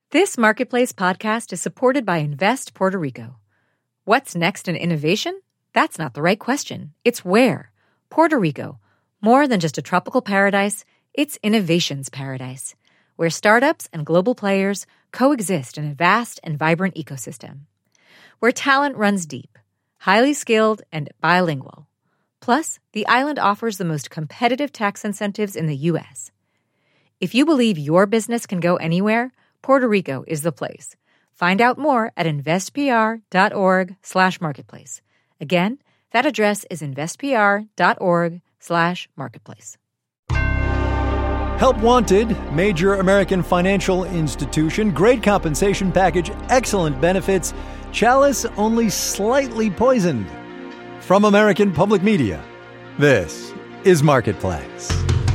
This Marketplace podcast is supported by Invest Puerto Rico. What's next in innovation? That's not the right question. It's where. Puerto Rico. More than just a tropical paradise, it's innovation's paradise, where startups and global players coexist in a vast and vibrant ecosystem. Where talent runs deep, highly skilled, and bilingual. Plus, the island offers the most competitive tax incentives in the U.S. If you believe your business can go anywhere, Puerto Rico is the place. Find out more at investpr.org/marketplace. Again, that address is investpr.org/marketplace. Help Wanted, major American financial institution, great compensation package, excellent benefits, chalice only slightly poisoned. From American Public Media, this is Marketplace.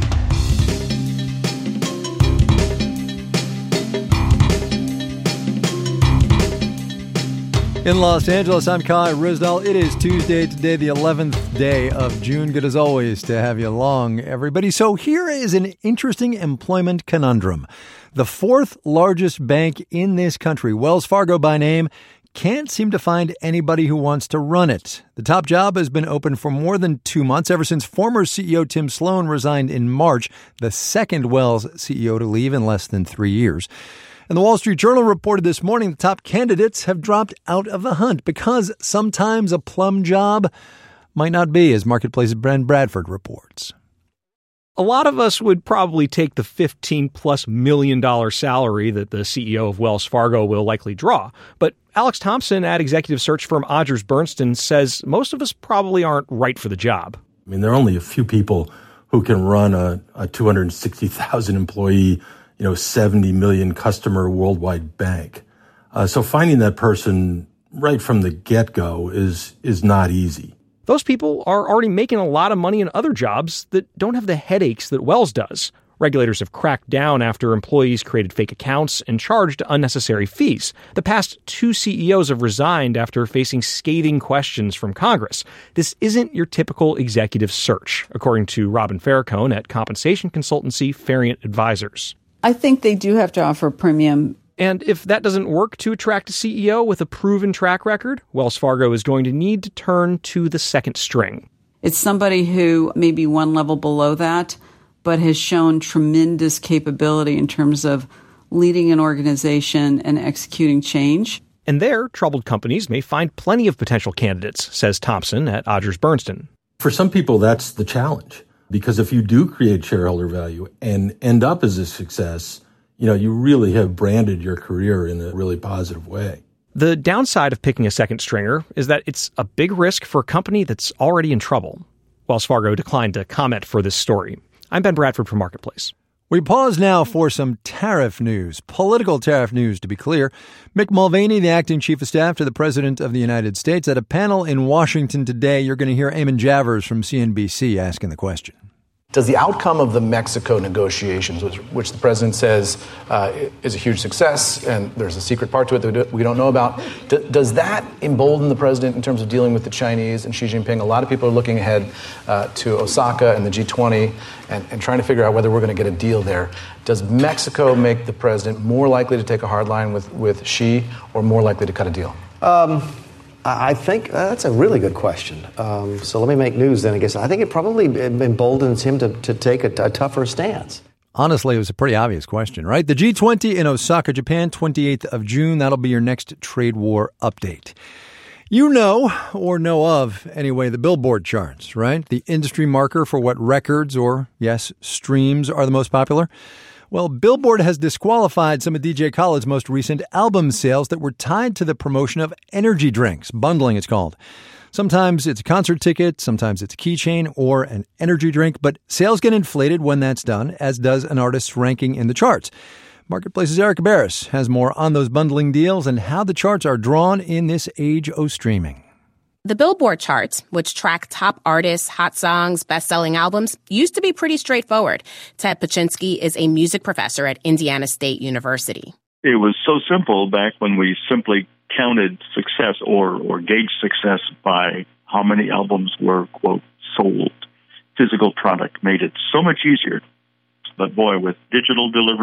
In Los Angeles, I'm Kai Ryssdal. It is Tuesday, today the 11th day of June. Good as always to have you along, everybody. So here is an interesting employment conundrum. The fourth largest bank in this country, Wells Fargo by name, can't seem to find anybody who wants to run it. The top job has been open for more than 2 months, ever since former CEO Tim Sloan resigned in March, the second Wells CEO to leave in less than 3 years. And the Wall Street Journal reported this morning the top candidates have dropped out of the hunt because sometimes a plum job might not be, as Marketplace's Brent Bradford reports. A lot of us would probably take the $15+ million salary that the CEO of Wells Fargo will likely draw. But Alex Thompson at executive search firm Odgers Berndtson says most of us probably aren't right for the job. I mean, there are only a few people who can run a 260,000 employee, 70 million customer worldwide bank. So finding that person right from the get-go is not easy. Those people are already making a lot of money in other jobs that don't have the headaches that Wells does. Regulators have cracked down after employees created fake accounts and charged unnecessary fees. The past 2 CEOs have resigned after facing scathing questions from Congress. This isn't your typical executive search, according to Robin Farrakone at compensation consultancy Farient Advisors. I think they do have to offer premium. And if that doesn't work to attract a CEO with a proven track record, Wells Fargo is going to need to turn to the second string. It's somebody who may be one level below that, but has shown tremendous capability in terms of leading an organization and executing change. And there, troubled companies may find plenty of potential candidates, says Thompson at Odgers Berndtson. For some people, that's the challenge. Because if you do create shareholder value and end up as a success, you really have branded your career in a really positive way. The downside of picking a second stringer is that it's a big risk for a company that's already in trouble. Wells Fargo declined to comment for this story. I'm Ben Bradford from Marketplace. We pause now for some tariff news, political tariff news to be clear. Mick Mulvaney, the acting chief of staff to the President of the United States, at a panel in Washington today. You're going to hear Eamon Javers from CNBC asking the question. Does the outcome of the Mexico negotiations, which the president says is a huge success, and there's a secret part to it that we don't know about, does that embolden the president in terms of dealing with the Chinese and Xi Jinping? A lot of people are looking ahead to Osaka and the G20 and trying to figure out whether we're going to get a deal there. Does Mexico make the president more likely to take a hard line with Xi or more likely to cut a deal? I think that's a really good question. So let me make news then, I guess. I think it probably emboldens him to take a tougher stance. Honestly, it was a pretty obvious question, right? The G20 in Osaka, Japan, 28th of June. That'll be your next trade war update. You know, or know of, anyway, the Billboard charts, right? The industry marker for what records or, yes, streams are the most popular. Well, Billboard has disqualified some of DJ Khaled's most recent album sales that were tied to the promotion of energy drinks. Bundling, it's called. Sometimes it's a concert ticket, sometimes it's a keychain or an energy drink, but sales get inflated when that's done, as does an artist's ranking in the charts. Marketplace's Erica Barris has more on those bundling deals and how the charts are drawn in this age of streaming. The Billboard charts, which track top artists, hot songs, best-selling albums, used to be pretty straightforward. Ted Paczynski is a music professor at Indiana State University. It was so simple back when we simply counted success or gauged success by how many albums were, quote, sold. Physical product made it so much easier. But boy, with digital delivery,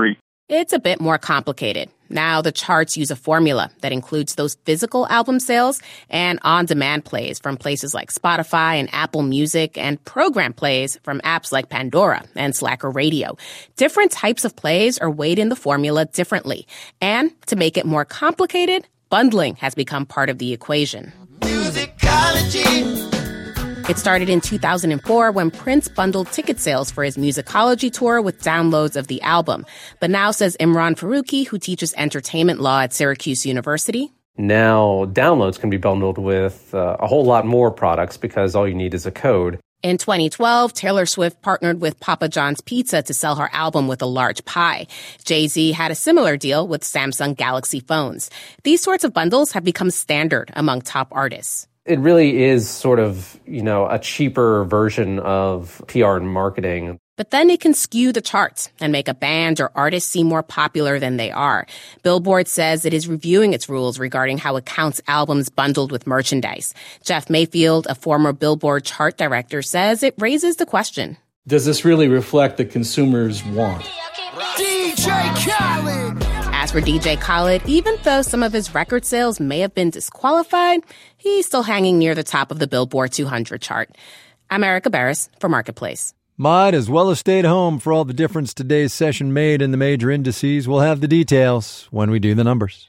It's a bit more complicated. Now the charts use a formula that includes those physical album sales and on-demand plays from places like Spotify and Apple Music and program plays from apps like Pandora and Slacker Radio. Different types of plays are weighed in the formula differently. And to make it more complicated, bundling has become part of the equation. Musicology. It started in 2004 when Prince bundled ticket sales for his Musicology tour with downloads of the album. But now, says Imran Faruqi, who teaches entertainment law at Syracuse University, now downloads can be bundled with a whole lot more products because all you need is a code. In 2012, Taylor Swift partnered with Papa John's Pizza to sell her album with a large pie. Jay-Z had a similar deal with Samsung Galaxy phones. These sorts of bundles have become standard among top artists. It really is sort of, a cheaper version of PR and marketing. But then it can skew the charts and make a band or artist seem more popular than they are. Billboard says it is reviewing its rules regarding how it counts albums bundled with merchandise. Jeff Mayfield, a former Billboard chart director, says it raises the question. Does this really reflect the consumer's want? DJ Khaled! As for DJ Khaled, even though some of his record sales may have been disqualified, he's still hanging near the top of the Billboard 200 chart. I'm Erica Barris for Marketplace. Might as well have stayed home for all the difference today's session made in the major indices. We'll have the details when we do the numbers.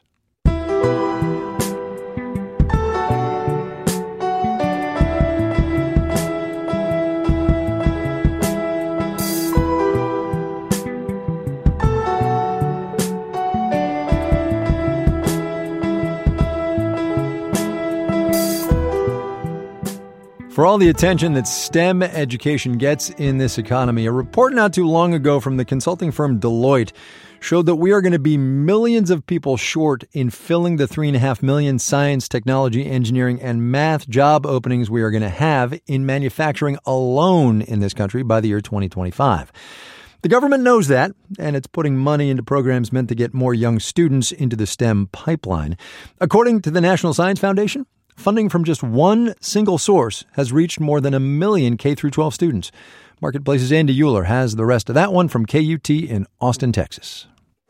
For all the attention that STEM education gets in this economy, a report not too long ago from the consulting firm Deloitte showed that we are going to be millions of people short in filling the 3.5 million science, technology, engineering, and math job openings we are going to have in manufacturing alone in this country by the year 2025. The government knows that, and it's putting money into programs meant to get more young students into the STEM pipeline. According to the National Science Foundation, funding from just one single source has reached more than 1 million K-12 students. Marketplace's Andy Euler has the rest of that one from KUT in Austin, Texas.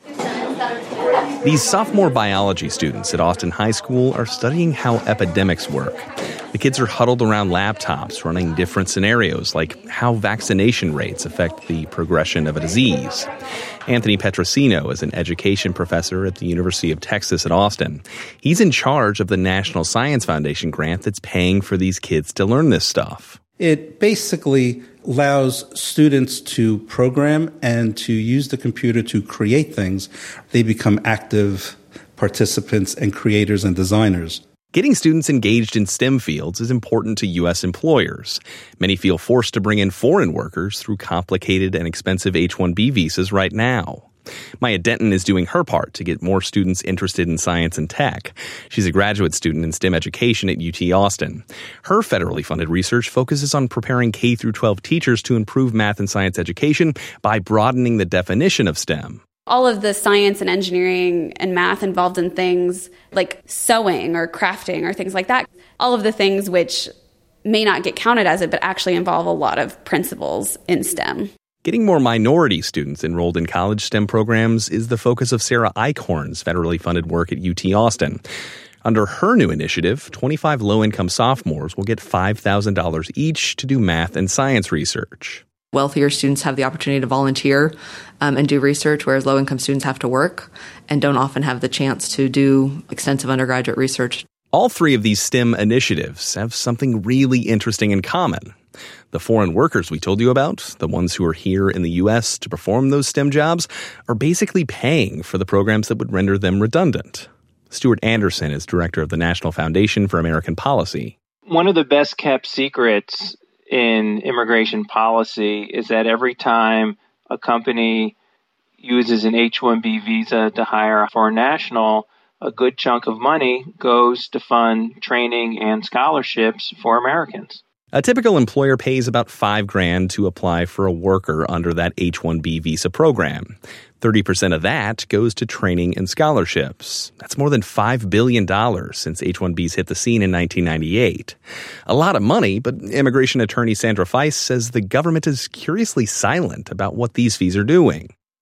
These sophomore biology students at Austin High School are studying how epidemics work. The kids are huddled around laptops running different scenarios, like how vaccination rates affect the progression of a disease. Anthony Petrosino is an education professor at the University of Texas at Austin. He's in charge of the National Science Foundation grant that's paying for these kids to learn this stuff. It basically allows students to program and to use the computer to create things. They become active participants and creators and designers. Getting students engaged in STEM fields is important to U.S. employers. Many feel forced to bring in foreign workers through complicated and expensive H-1B visas right now. Maya Denton is doing her part to get more students interested in science and tech. She's a graduate student in STEM education at UT Austin. Her federally funded research focuses on preparing K-12 teachers to improve math and science education by broadening the definition of STEM. All of the science and engineering and math involved in things like sewing or crafting or things like that. All of the things which may not get counted as it, but actually involve a lot of principles in STEM. Getting more minority students enrolled in college STEM programs is the focus of Sarah Eichhorn's federally funded work at UT Austin. Under her new initiative, 25 low-income sophomores will get $5,000 each to do math and science research. Wealthier students have the opportunity to volunteer and do research, whereas low-income students have to work and don't often have the chance to do extensive undergraduate research. All three of these STEM initiatives have something really interesting in common. The foreign workers we told you about, the ones who are here in the U.S. to perform those STEM jobs, are basically paying for the programs that would render them redundant. Stuart Anderson is director of the National Foundation for American Policy. One of the best-kept secrets in immigration policy is that every time a company uses an H-1B visa to hire a foreign national, a good chunk of money goes to fund training and scholarships for Americans. A typical employer pays about $5,000 to apply for a worker under that H-1B visa program. 30% of that goes to training and scholarships. That's more than $5 billion since H-1Bs hit the scene in 1998. A lot of money, but immigration attorney Sandra Feiss says the government is curiously silent about what these fees are doing.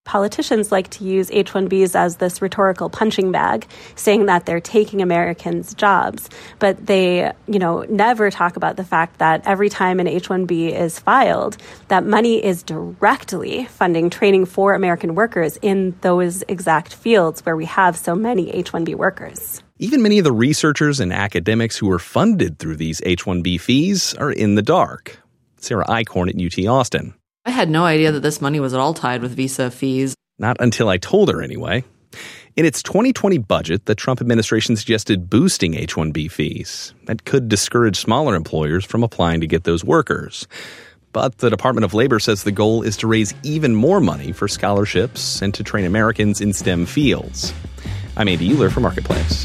Politicians like to use H-1Bs as this rhetorical punching bag, saying that they're taking Americans' jobs. But they, never talk about the fact that every time an H-1B is filed, that money is directly funding training for American workers in those exact fields where we have so many H-1B workers. Even many of the researchers and academics who are funded through these H-1B fees are in the dark. Sarah Eichhorn at UT Austin. I had no idea that this money was at all tied with visa fees. Not until I told her, anyway. In its 2020 budget, the Trump administration suggested boosting H-1B fees. That could discourage smaller employers from applying to get those workers. But the Department of Labor says the goal is to raise even more money for scholarships and to train Americans in STEM fields. I'm Andy Euler for Marketplace.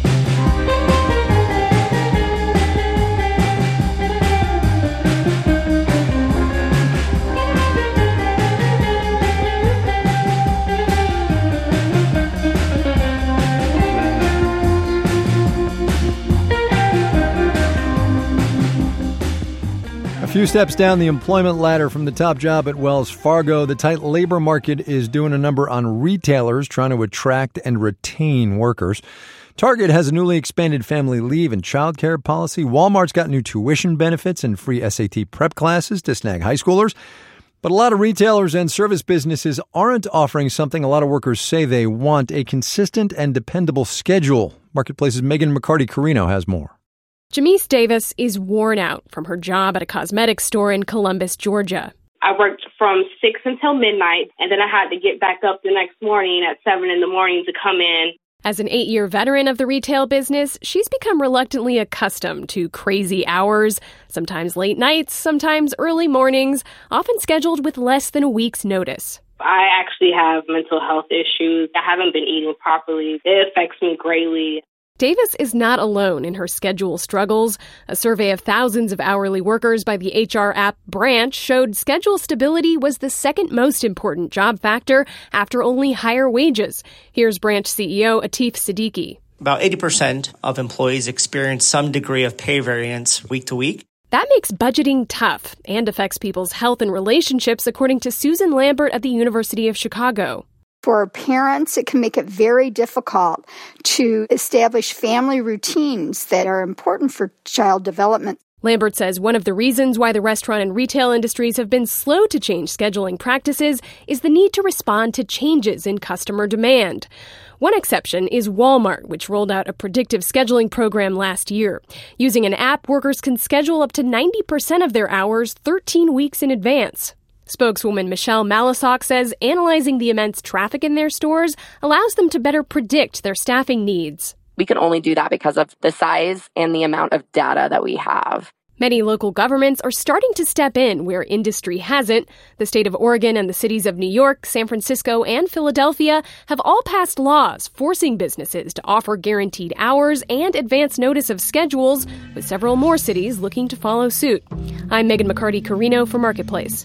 A few steps down the employment ladder from the top job at Wells Fargo, the tight labor market is doing a number on retailers trying to attract and retain workers. Target has a newly expanded family leave and childcare policy. Walmart's got new tuition benefits and free SAT prep classes to snag high schoolers. But a lot of retailers and service businesses aren't offering something a lot of workers say they want, a consistent and dependable schedule. Marketplace's Megan McCarty-Carino has more. Jamise Davis is worn out from her job at a cosmetics store in Columbus, Georgia. I worked from 6 until midnight, and then I had to get back up the next morning at 7 in the morning to come in. As an 8-year veteran of the retail business, she's become reluctantly accustomed to crazy hours, sometimes late nights, sometimes early mornings, often scheduled with less than a week's notice. I actually have mental health issues. I haven't been eating properly. It affects me greatly. Davis is not alone in her schedule struggles. A survey of thousands of hourly workers by the HR app Branch showed schedule stability was the second most important job factor after only higher wages. Here's Branch CEO Atif Siddiqui. About 80% of employees experience some degree of pay variance week to week. That makes budgeting tough and affects people's health and relationships, according to Susan Lambert at the University of Chicago. For parents, it can make it very difficult to establish family routines that are important for child development. Lambert says one of the reasons why the restaurant and retail industries have been slow to change scheduling practices is the need to respond to changes in customer demand. One exception is Walmart, which rolled out a predictive scheduling program last year. Using an app, workers can schedule up to 90% of their hours 13 weeks in advance. Spokeswoman Michelle Malisock says analyzing the immense traffic in their stores allows them to better predict their staffing needs. We can only do that because of the size and the amount of data that we have. Many local governments are starting to step in where industry hasn't. The state of Oregon and the cities of New York, San Francisco, and Philadelphia have all passed laws forcing businesses to offer guaranteed hours and advance notice of schedules, with several more cities looking to follow suit. I'm Megan McCarty-Carino for Marketplace.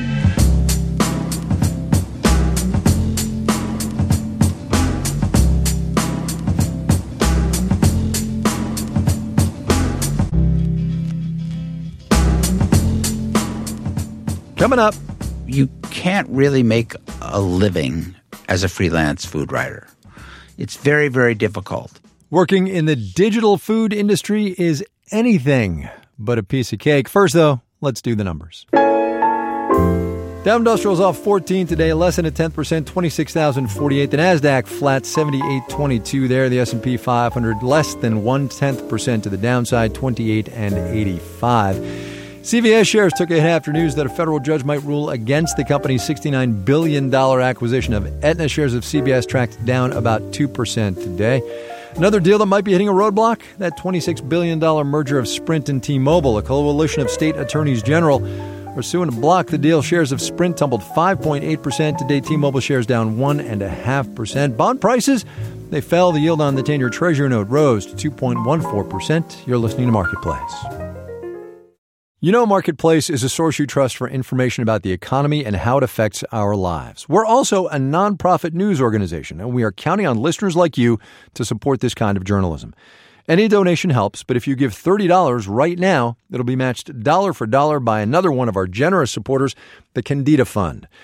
Coming up. You can't really make a living as a freelance food writer. It's very, very difficult. Working in the digital food industry is anything but a piece of cake. First, though, let's do the numbers. Dow Industrial's off 14 today, less than a 10%, 26,048. The NASDAQ flat, 78.22 there. The S&P 500 less than 0.1% to the downside, 28.85. CVS shares took a hit after news that a federal judge might rule against the company's $69 billion acquisition of Aetna. Shares of CVS tracked down about 2% today. Another deal that might be hitting a roadblock, that $26 billion merger of Sprint and T-Mobile. A coalition of state attorneys general are suing to block the deal. Shares of Sprint tumbled 5.8% today. T-Mobile shares down 1.5%. Bond prices, they fell. The yield on the 10-year Treasury note rose to 2.14%. You're listening to Marketplace. You know, Marketplace is a source you trust for information about the economy and how it affects our lives. We're also a nonprofit news organization, and we are counting on listeners like you to support this kind of journalism. Any donation helps, but if you give $30 right now, it'll be matched dollar for dollar by another one of our generous supporters, the Kendeda Fund.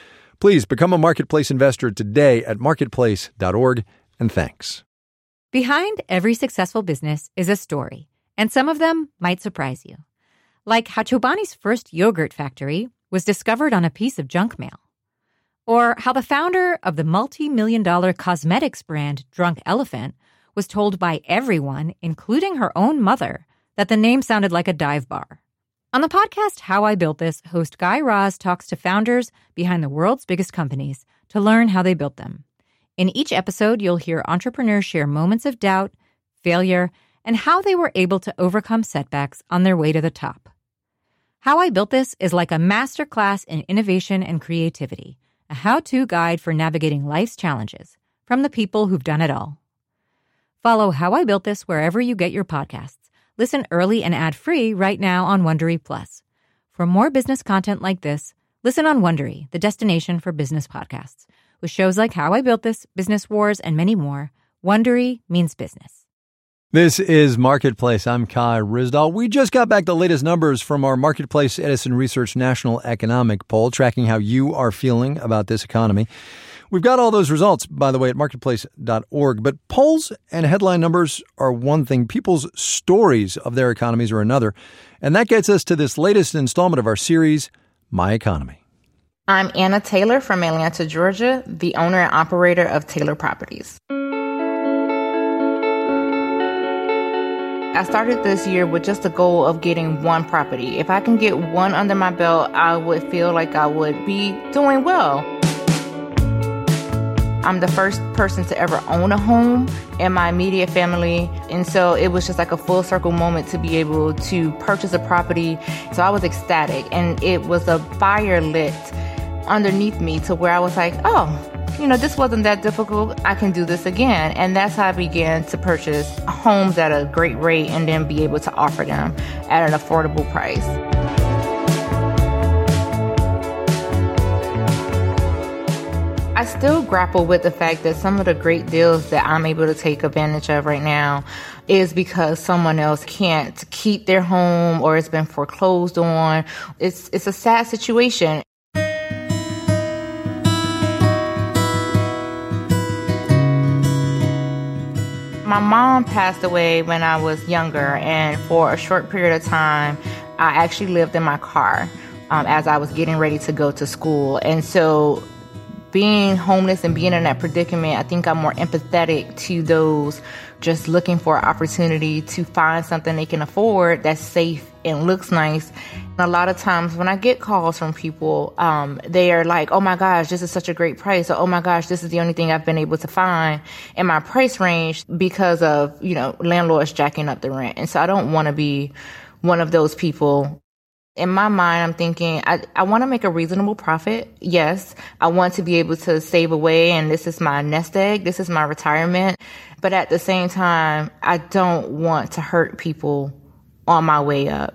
Please become a Marketplace investor today at marketplace.org, and thanks. Behind every successful business is a story, and some of them might surprise you. Like how Chobani's first yogurt factory was discovered on a piece of junk mail. Or how the founder of the multi-million-dollar cosmetics brand Drunk Elephant was told by everyone, including her own mother, that the name sounded like a dive bar. On the podcast How I Built This, host Guy Raz talks to founders behind the world's biggest companies to learn how they built them. In each episode, you'll hear entrepreneurs share moments of doubt, failure, and how they were able to overcome setbacks on their way to the top. How I Built This is like a masterclass in innovation and creativity, a how-to guide for navigating life's challenges from the people who've done it all. Follow How I Built This wherever you get your podcasts. Listen early and ad-free right now on Wondery Plus. For more business content like this, listen on Wondery, the destination for business podcasts. With shows like How I Built This, Business Wars, and many more, Wondery means business. This is Marketplace. I'm Kai Ryssdal. We just got back the latest numbers from our Marketplace Edison Research National Economic Poll, tracking how you are feeling about this economy. We've got all those results, by the way, at marketplace.org. But polls and headline numbers are one thing. People's stories of their economies are another. And that gets us to this latest installment of our series, My Economy. I'm Anna Taylor from Atlanta, Georgia, the owner and operator of Taylor Properties. I started this year with just the goal of getting one property. If I can get one under my belt, I would feel like I would be doing well. I'm the first person to ever own a home in my immediate family. And so it was just like a full circle moment to be able to purchase a property. So I was ecstatic. And it was a fire lit underneath me to where I was like, oh, this wasn't that difficult. I can do this again. And that's how I began to purchase homes at a great rate and then be able to offer them at an affordable price. I still grapple with the fact that some of the great deals that I'm able to take advantage of right now is because someone else can't keep their home or it's been foreclosed on. It's a sad situation. My mom passed away when I was younger, and for a short period of time, I actually lived in my car as I was getting ready to go to school. And so being homeless and being in that predicament, I think I'm more empathetic to those just looking for an opportunity to find something they can afford that's safe and looks nice. A lot of times when I get calls from people, they are like, oh my gosh, this is such a great price. Or, oh my gosh, this is the only thing I've been able to find in my price range because of, landlords jacking up the rent. And so I don't want to be one of those people. In my mind, I'm thinking, I want to make a reasonable profit. Yes, I want to be able to save away, and this is my nest egg. This is my retirement. But at the same time, I don't want to hurt people on my way up.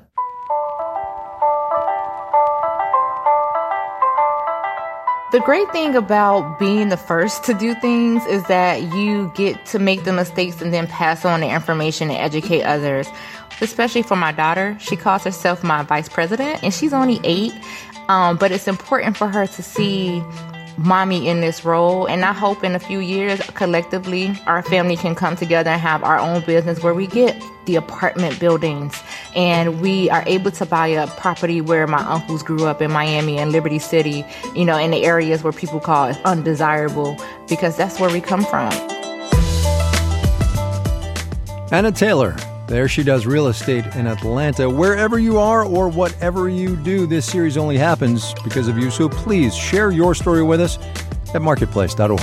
The great thing about being the first to do things is that you get to make the mistakes and then pass on the information and educate others. Especially for my daughter. She calls herself my vice president, and she's only 8. But it's important for her to see mommy in this role. And I hope in a few years, collectively, our family can come together and have our own business where we get the apartment buildings and we are able to buy a property where my uncles grew up in Miami and Liberty City, in the areas where people call it undesirable, because that's where we come from. Anna Taylor. There she does real estate in Atlanta. Wherever you are or whatever you do, this series only happens because of you. So please share your story with us at marketplace.org.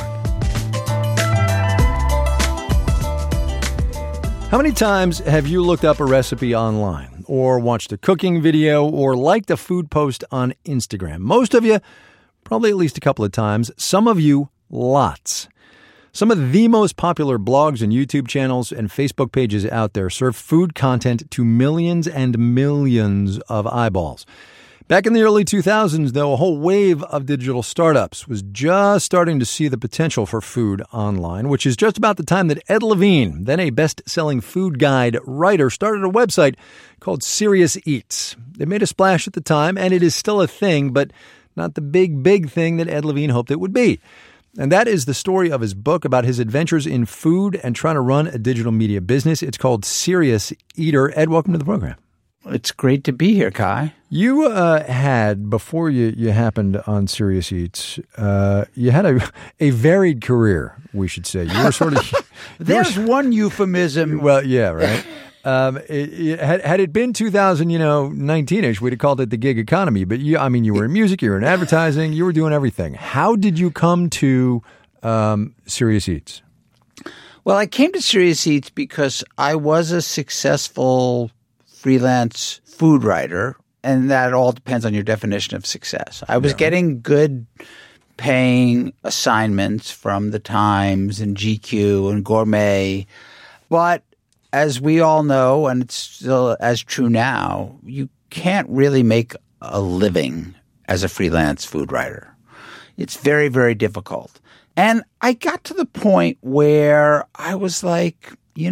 How many times have you looked up a recipe online or watched a cooking video or liked a food post on Instagram? Most of you, probably at least a couple of times. Some of you, lots. Some of the most popular blogs and YouTube channels and Facebook pages out there serve food content to millions and millions of eyeballs. Back in the early 2000s, though, a whole wave of digital startups was just starting to see the potential for food online, which is just about the time that Ed Levine, then a best-selling food guide writer, started a website called Serious Eats. It made a splash at the time, and it is still a thing, but not the big thing that Ed Levine hoped it would be. And that is the story of his book about his adventures in food and trying to run a digital media business. It's called Serious Eater. Ed, welcome to the program. It's great to be here, Kai. You had, before you happened on Serious Eats, you had a varied career, we should say. You were sort of... There's one euphemism. Well, yeah, right. Had it been 2019-ish, we'd have called it the gig economy. But you were in music, you were in advertising, you were doing everything. How did you come to Serious Eats? Well, I came to Serious Eats because I was a successful freelance food writer, and that all depends on your definition of success. I was getting good paying assignments from The Times and GQ and Gourmet, but as we all know, and it's still as true now, you can't really make a living as a freelance food writer. It's very, very difficult. And I got to the point where I was like,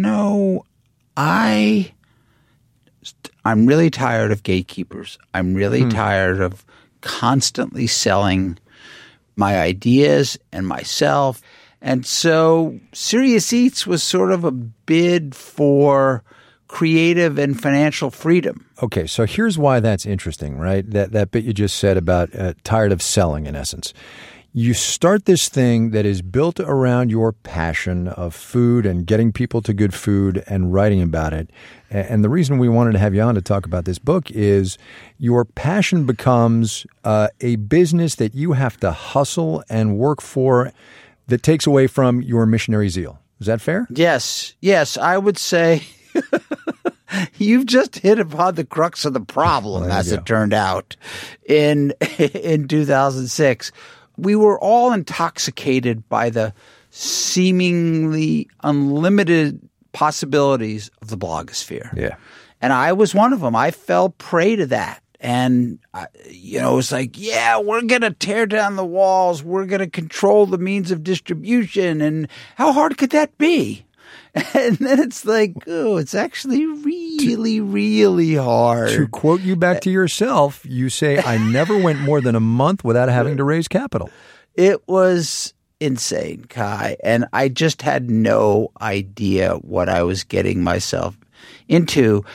I'm really tired of gatekeepers. I'm really tired of constantly selling my ideas and myself. And so Serious Eats was sort of a bid for creative and financial freedom. Okay, so here's why that's interesting, right? That bit you just said about tired of selling, in essence. You start this thing that is built around your passion of food and getting people to good food and writing about it. And the reason we wanted to have you on to talk about this book is your passion becomes a business that you have to hustle and work for that takes away from your missionary zeal. Is that fair? Yes, I would say you've just hit upon the crux of the problem, as it turned out, in 2006. We were all intoxicated by the seemingly unlimited possibilities of the blogosphere. Yeah. And I was one of them. I fell prey to that. And, it was like, we're going to tear down the walls. We're going to control the means of distribution. And how hard could that be? And then it's like, it's actually really, really hard. To quote you back to yourself, you say, I never went more than a month without having to raise capital. It was insane, Kai. And I just had no idea what I was getting myself into.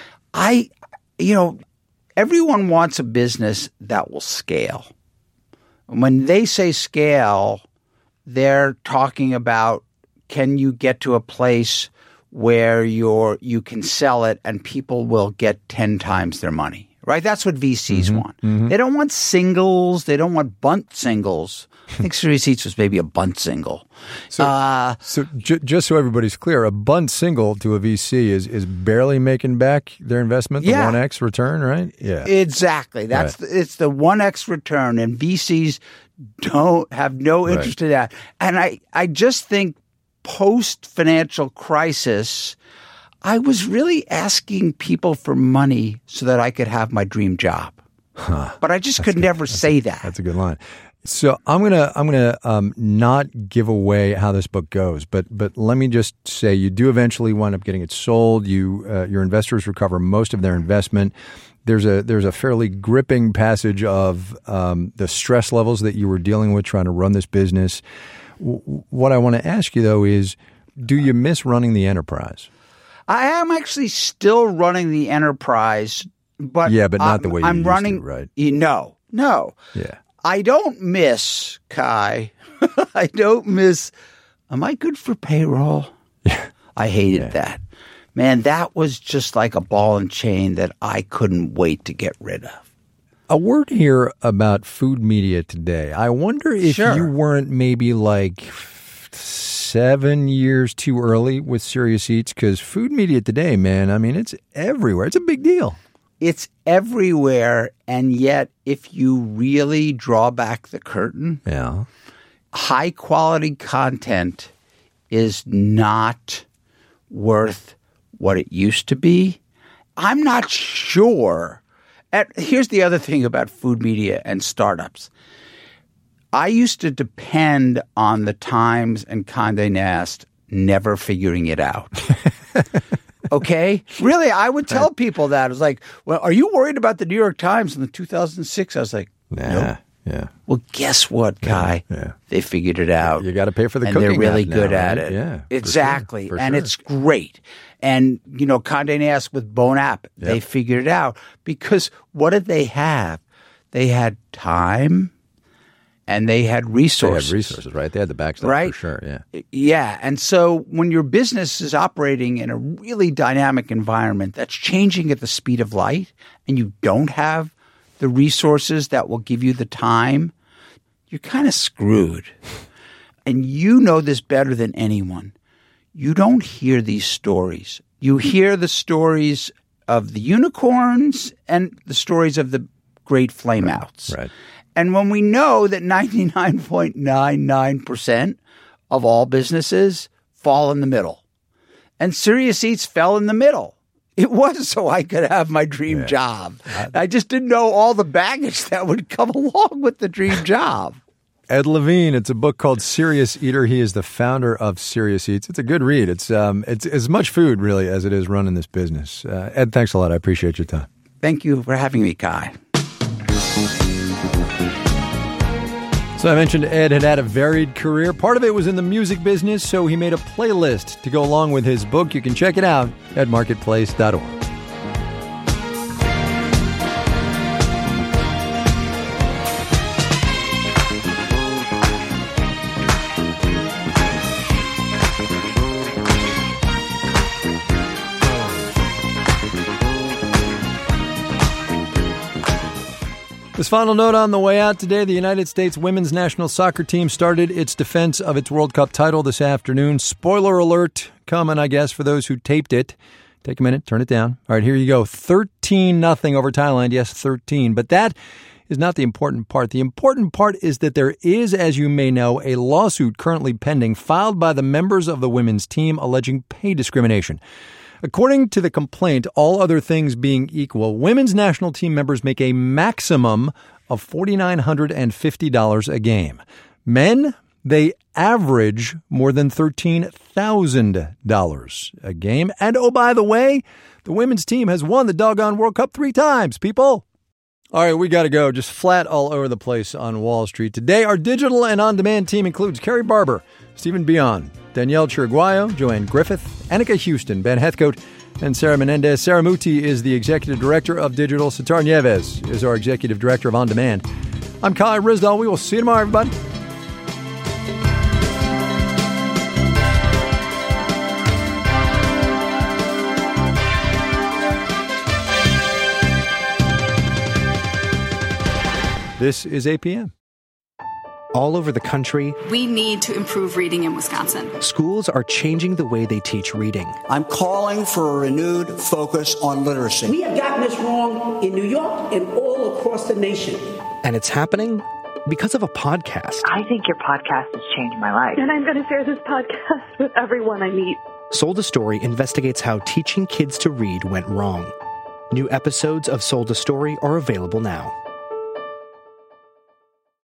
Everyone wants a business that will scale. When they say scale, they're talking about, can you get to a place where you can sell it and people will get 10 times their money, right? That's what VCs want. They don't want singles. They don't want bunt singles. I think Serious Eats was maybe a bunt single. So just so everybody's clear, a bunt single to a VC is barely making back their investment, the 1x return, right? Yeah, exactly. It's the 1x return, and VCs have no interest in that. And I just think post-financial crisis, I was really asking people for money so that I could have my dream job. But I just could never say that. That's a good line. So I'm gonna not give away how this book goes, but let me just say you do eventually wind up getting it sold. Your investors recover most of their investment. There's a fairly gripping passage of the stress levels that you were dealing with trying to run this business. What I want to ask you though is, do you miss running the enterprise? I am actually still running the enterprise, but not the way I'm used running. To, right? No. Yeah. I don't miss, Kai. I don't miss. Am I good for payroll? I hated that. Man, that was just like a ball and chain that I couldn't wait to get rid of. A word here about food media today. I wonder if you weren't maybe like 7 years too early with Serious Eats, because food media today, man, I mean, it's everywhere. It's a big deal. It's everywhere, and yet if you really draw back the curtain, high-quality content is not worth what it used to be. I'm not sure. Here's the other thing about food media and startups. I used to depend on the Times and Condé Nast never figuring it out. Okay? Really, I would tell people that. I was like, well, are you worried about the New York Times in the 2006? I was like, no. Yeah. Well, guess what, Kai? Yeah. They figured it out. You got to pay for the and cooking. they're really now, good right? at it. Yeah. Exactly. For and sure. it's great. And, Condé Nast with Bon App, they figured it out. Because what did they have? They had time and they had resources. They had resources, right? They had the backstop right? for sure, yeah. Yeah. And so when your business is operating in a really dynamic environment that's changing at the speed of light and you don't have the resources that will give you the time, you're kind of screwed. And you know this better than anyone. You don't hear these stories. You hear the stories of the unicorns and the stories of the great flameouts. Right. And when we know that 99.99% of all businesses fall in the middle, and Serious Eats fell in the middle. It was so I could have my dream job. I just didn't know all the baggage that would come along with the dream job. Ed Levine, it's a book called Serious Eater. He is the founder of Serious Eats. It's a good read. It's as much food, really, as it is running this business. Ed, thanks a lot. I appreciate your time. Thank you for having me, Kai. So I mentioned Ed had a varied career. Part of it was in the music business, so he made a playlist to go along with his book. You can check it out at marketplace.org. This final note on the way out today, the United States women's national soccer team started its defense of its World Cup title this afternoon. Spoiler alert coming, I guess, for those who taped it. Take a minute, turn it down. All right, here you go. 13-0 over Thailand. Yes, 13. But that is not the important part. The important part is that there is, as you may know, a lawsuit currently pending filed by the members of the women's team alleging pay discrimination. According to the complaint, all other things being equal, women's national team members make a maximum of $4,950 a game. Men, they average more than $13,000 a game. And oh, by the way, the women's team has won the doggone World Cup 3 times, people. All right, we got to go. Just flat all over the place on Wall Street. Today, our digital and on-demand team includes Carrie Barber, Stephen Bion, Danielle Chiriguayo, Joanne Griffith, Annika Houston, Ben Heathcote, and Sarah Menendez. Sarah Muti is the Executive Director of Digital. Sitar Nieves is our Executive Director of On Demand. I'm Kai Ryssdal. We will see you tomorrow, everybody. This is APM. All over the country, we need to improve reading in Wisconsin. Schools are changing the way they teach reading. I'm calling for a renewed focus on literacy. We have gotten this wrong in New York and all across the nation. And it's happening because of a podcast. I think your podcast has changed my life. And I'm going to share this podcast with everyone I meet. Sold a Story investigates how teaching kids to read went wrong. New episodes of Sold a Story are available now.